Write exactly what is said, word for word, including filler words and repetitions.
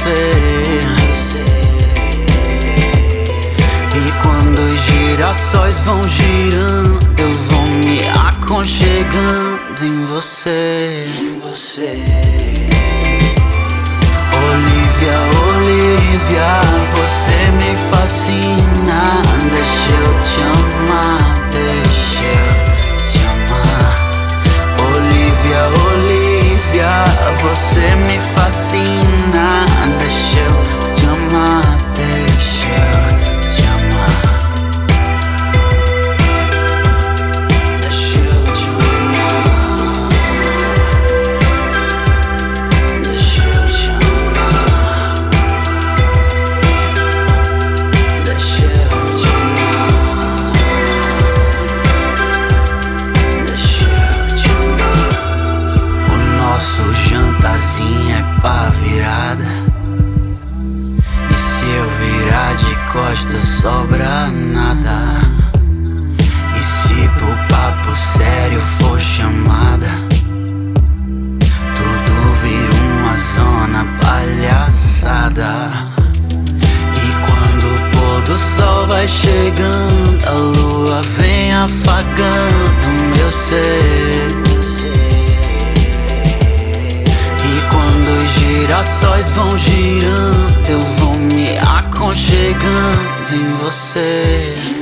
você. E quando os girassóis vão girando, eu vou me aconchegando em você. Em você. Olivia, Olivia, você me fascina. Deixa eu te amar, deixa eu te amar. Olivia, Olivia, você me fascina. Deixa eu te amar, deixa eu te amar. Deixa eu te amar. Deixa eu te amar. Deixa eu te amar. Deixa eu te amar. O nosso jantarzinho é pra virada. E se eu virar de costas sobra nada. E se pro papo sério for chamada, tudo vira uma zona palhaçada. E quando o pôr do sol vai chegando, a lua vem afagando meu ser. E quando os girassóis vão girando, eu vou me aconchegando em você.